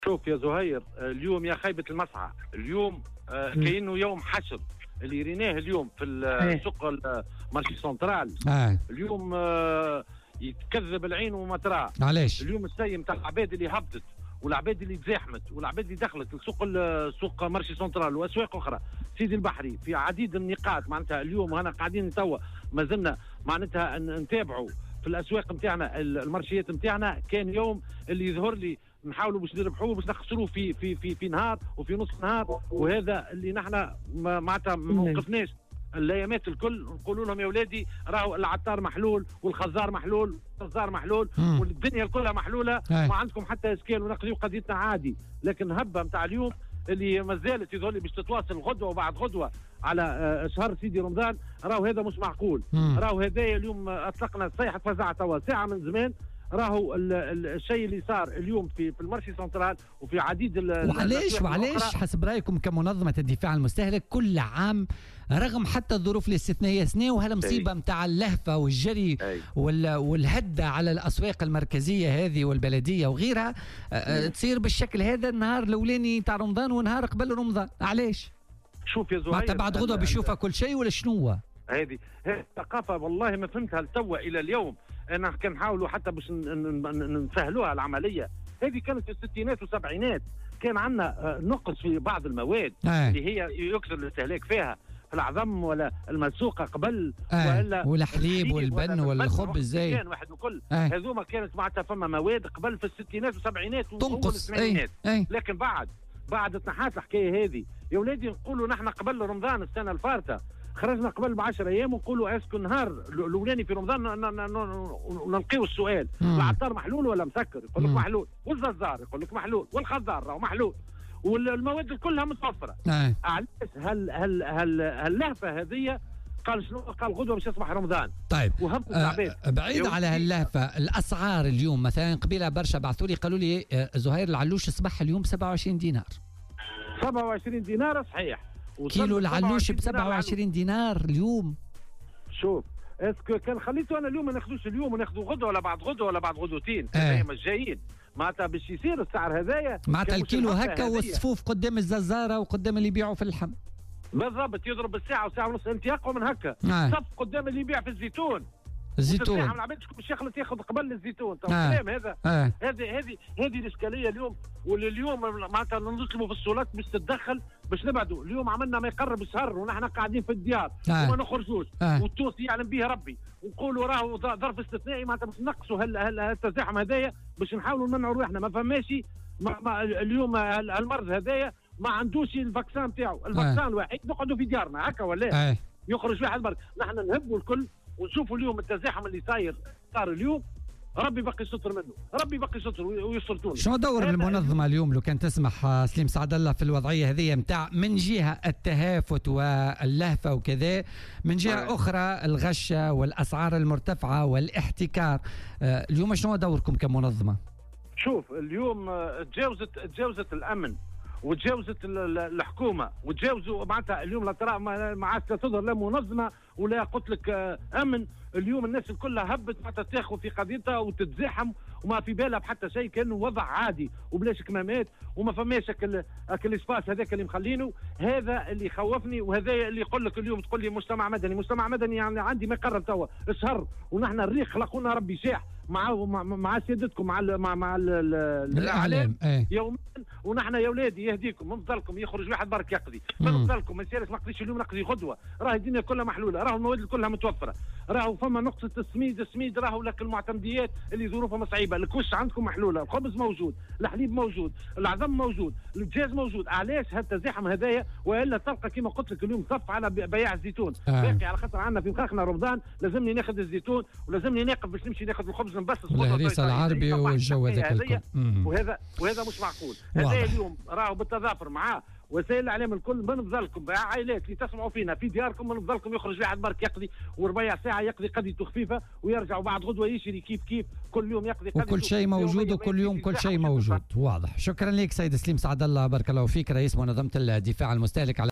شوف يا زهير، اليوم يا خيبة المسعى، اليوم كأنه يوم حشر اللي ريناه اليوم في السوق المارشي سنترال. اليوم يتكذب العين وما ترى. علاش؟ اليوم السيم تاع العباد اللي هبطت والعباد اللي تزاحمت والعباد اللي دخلت السوق مارشي سنترال واسواق اخرى سيدي البحري في عديد النقاط. معناتها اليوم هنا قاعدين توا ما زلنا معناتها نتابعوا في الاسواق نتاعنا المارشيات نتاعنا. كان يوم اللي يظهر لي نحاولوا باش نربحوه باش نخسروه في نهار وفي نصف نهار، وهذا اللي نحن معناتها ما وقفناش الايامات الكل نقولوا لهم يا ولادي راهو العطار محلول والخزار محلول والخزار محلول والدنيا كلها محلوله ما عندكم حتى اشكال ونقضيو قضيتنا عادي. لكن هبه نتاع اليوم اللي ما زالت يظهر لي باش تتواصل غدوه وبعد غدوه على شهر سيدي رمضان، راهو هذا مش معقول. راهو هذايا اليوم اطلقنا صيحه فزع توا ساعه من زمان. راهو الشيء اللي صار اليوم في المارشي سنترال وفي عديد وعلاش حسب رايكم كمنظمه الدفاع عن المستهلك كل عام رغم حتى الظروف الاستثنائيه سنه وهالمصيبه نتاع اللهفه والجري والهده على الاسواق المركزيه هذه والبلديه وغيرها تصير بالشكل هذا النهار الاولاني تاع رمضان ونهار قبل رمضان؟ علاش؟ شوف يا زهير، معناتها بعد غدوه بيشوفها كل شيء ولا شنو؟ هذه الثقافه والله ما فهمتها لتوا الى اليوم. انا كنحاولوا حتى باش نسهلوها العمليه. هذه كانت في الستينات والسبعينات كان عندنا نقص في بعض المواد اللي هي يكثر الاستهلاك فيها في العظم ولا المسوقه قبل ولا حليب والبن ولا الخبز زي كان واحد الكل. هذوما كانت معناتها فما مواد قبل في الستينات والسبعينات تنقص. لكن بعد تنحات الحكايه هذه يا ولادي. نقولوا نحن قبل رمضان السنه الفارطه خرجنا قبل ب10 ايام ونقولوا اسكو النهار الاولاني في رمضان نلقيو السؤال العطار محلول ولا مسكر؟ يقول لك محلول، والززار يقول لك محلول، والخضار راهو محلول، والمواد كلها متوفره. علاش هاللهفه هذه؟ قال شنو؟ قال غدوه باش يصبح رمضان. طيب بعيد على هاللهفه، الاسعار اليوم مثلا قبيله برشا بعثوا لي قالوا لي زهير العلوش صباح اليوم 27 دينار. 27 دينار صحيح. كيلو العلوش ب 27 دينار اليوم. شوف اسكو كان خليته انا اليوم ما ناخذوش اليوم وناخذوا غدوه ولا بعد غدوه ولا بعد غدوتين الايام الجايين. معناتها باش يصير السعر هذايا معناتها الكيلو هكا والصفوف قدام الززاره وقدام اللي يبيعوا في اللحم بالضبط يضرب بالساعه وساعه ونص. انت اقوى من هكا. صف قدام اللي يبيع في الزيتون. الزيتون العباد مش يخلط ياخذ قبل الزيتون. الكلام هذا هذه الاشكاليه اليوم. واليوم معناتها نطلبوا في الصولات باش تتدخل باش نبعدوا. اليوم عملنا ما يقرب شهر ونحن قاعدين في الديار وما نخرجوش والتونسي يعلم به ربي ونقولوا راهو ظرف استثنائي معناتها باش نقصوا التزاحم هذايا باش نحاولوا نمنعوا روحنا. ما فماش اليوم المرض هذايا ما عندوش الفاكسان نتاعو. الفاكسان الوحيد نقعدوا في ديارنا هكا ولا يخرج واحد برك. نحن نهبوا الكل ونشوفوا اليوم التزاحم اللي صار اليوم. ربي بقي يستر منه، ربي بقي يستر ويستر. شنو دور المنظمه اليوم لو كان تسمح سليم سعد الله في الوضعيه هذه نتاع من جهه التهافت واللهفه وكذا، من جهه اخرى الغشه والاسعار المرتفعه والاحتكار؟ اليوم شنو دوركم كمنظمه؟ شوف اليوم تجاوزت الامن وتجاوزت الحكومه وتجاوزوا معناتها اليوم لا ترى ما عادش تظهر لا منظمه ولا قلت لك امن. اليوم الناس الكلها هبت معناتها تاخذ في قضيتها وتتزاحم وما في بالها بحتى شيء. كانه وضع عادي وبلاش كمامات وما فماش الاسباس هذاك اللي مخلينه. هذا اللي خوفني وهذا اللي يقول لك اليوم تقول لي مجتمع مدني يعني عندي ما يقرب توا شهر ونحن الريق خلقونا ربي شاح مع سيادتكم مع الاعلام يوميا. ونحن يا ولادي يهديكم من فضلكم يخرج واحد برك يقضي من فضلكم ما يصيرش نقضيش اليوم نقضي غدوه. راه الدنيا كلها محلوله، راه المواد كلها متوفره، راهو فما نقصه السميد راهو لك المعتمديات اللي ظروفها صعيبه. الكوش عندكم محلوله، الخبز موجود، الحليب موجود، العظم موجود، الدجاج موجود. علاش هالتزاحم هذايا؟ والا تلقى كما قلت لك اليوم صف على بياع الزيتون باقي على خاطر عندنا في مخاخنا رمضان لازمني ناخذ الزيتون ولازمني ناقف باش نمشي ناخذ الخبز نبسط الهريسه العربي والجو هذاك الكل. وهذا مش معقول. هذا اليوم راهو بالتضافر مع وسائل الاعلام الكل. من فضلكم عائلات اللي تسمعوا فينا في دياركم من فضلكم يخرج واحد برك يقضي وربيع ساعه يقضي قضيته خفيفه ويرجع وبعد غدوه يشري كيف كل يوم يقضي وكل شيء موجود وكل يوم كل شيء موجود. واضح. شكرا لك سيد سليم سعد الله، بارك الله فيك، رئيس منظمه الدفاع عن المستهلك.